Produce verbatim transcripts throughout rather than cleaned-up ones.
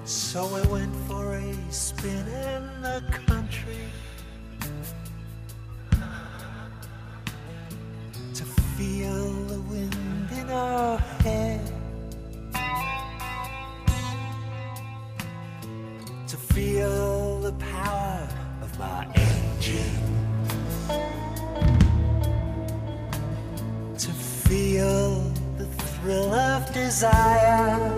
So I went for a spin in the country to feel the wind in our hair, to feel the power of my engine, to feel the thrill of desire.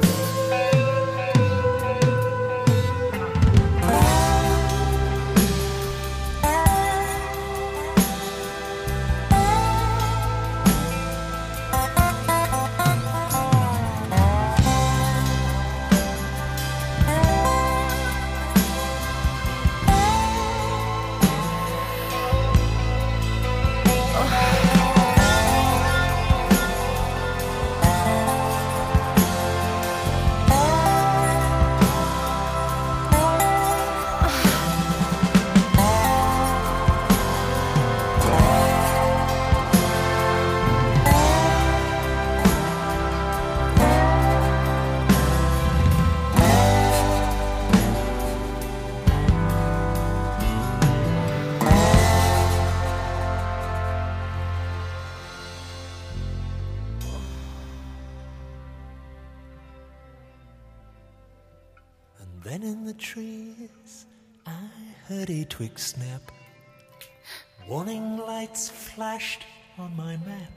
Then in the trees I heard a twig snap. Warning lights flashed on my map.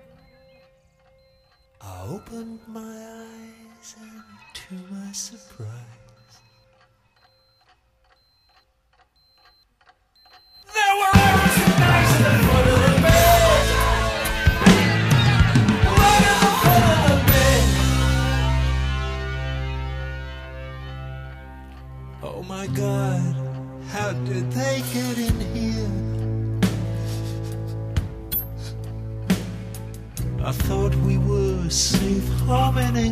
I opened my eyes and to my surprise there were arrows and knives at the foot of the bed. Right at the foot of the bed. Oh my God, how did they get in here? I thought we were safe harmony.